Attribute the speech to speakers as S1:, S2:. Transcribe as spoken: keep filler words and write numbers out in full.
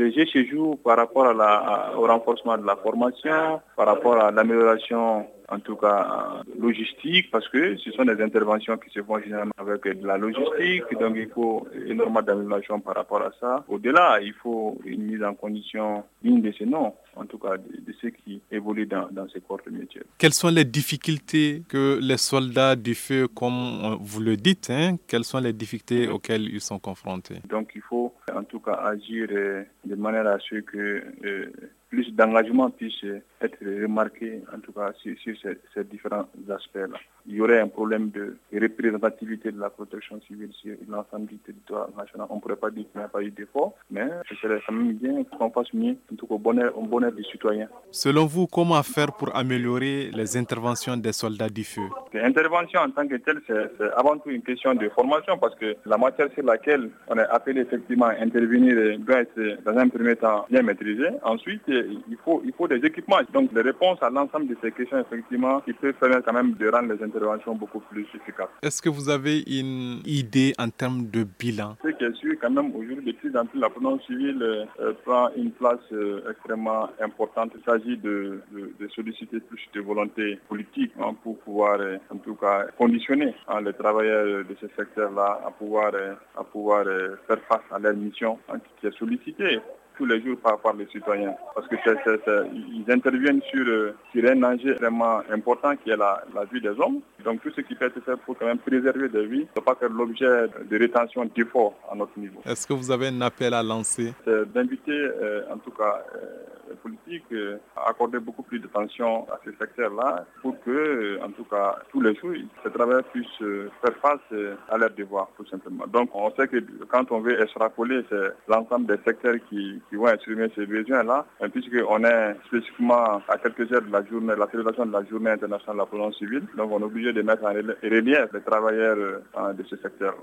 S1: Le G C joue par rapport à la, au renforcement de la formation, par rapport à l'amélioration en tout cas logistique, parce que ce sont des interventions qui se font généralement avec de la logistique, donc il faut énormément d'amélioration par rapport à ça. Au-delà, il faut une mise en condition digne de ces noms, en tout cas de, de ceux qui évoluent dans, dans ces corps de métier.
S2: Quelles sont les difficultés que les soldats du feu, comme vous le dites, hein, quelles sont les difficultés auxquelles ils sont confrontés?
S1: Donc il faut en tout cas agir euh, de manière à ce que euh, plus d'engagement puisse être remarqué, en tout cas sur, sur ces, ces différents aspects-là. Il y aurait un problème de représentativité de la protection civile sur l'ensemble du territoire national. On ne pourrait pas dire qu'il n'y a pas eu d'effort, mais ce serait quand même bien qu'on fasse mieux, en tout cas au bonheur, au bonheur des citoyens.
S2: Selon vous, comment faire pour améliorer les interventions des soldats du feu?
S1: L'intervention en tant que telle, c'est, c'est avant tout une question de formation, parce que la matière sur laquelle on est appelé effectivement à intervenir doit être dans un premier temps bien maîtrisée. Ensuite, il faut, il faut des équipements. Donc, les réponses à l'ensemble de ces questions, effectivement, qui peuvent permettre quand même de rendre les interventions beaucoup plus efficaces.
S2: Est-ce que vous avez une idée en termes de bilan?
S1: Ce qui est sûr, quand même, aujourd'hui, de plus en plus, la protection civile euh, prend une place euh, extrêmement importante. Il s'agit de, de, de solliciter plus de volonté politique hein, pour pouvoir, euh, en tout cas, conditionner hein, les travailleurs de ce secteur-là à pouvoir, euh, à pouvoir euh, faire face à leur mission hein, qui est sollicitée tous les jours par, par les citoyens. Parce que c'est, c'est, c'est, ils interviennent sur, sur un enjeu vraiment important qui est la, la vie des hommes. Donc tout ce qui peut être fait pour quand même préserver des vies ne doit pas faire l'objet de rétention d'efforts à notre niveau.
S2: Est-ce que vous avez un appel à lancer?
S1: C'est d'inviter euh, en tout cas euh, les politiques euh, à accorder beaucoup plus d'attention à ce secteur-là pour que, euh, en tout cas, tous les jours, ces travailleurs puissent euh, faire face euh, à leurs devoirs, tout simplement. Donc on sait que quand on veut extrapoler, c'est l'ensemble des secteurs qui qui vont exprimer ces besoins-là, puisqu'on est spécifiquement à quelques heures de la journée, la célébration de la journée internationale de la protection civile, donc on est obligé de mettre en relief les travailleurs de ce secteur.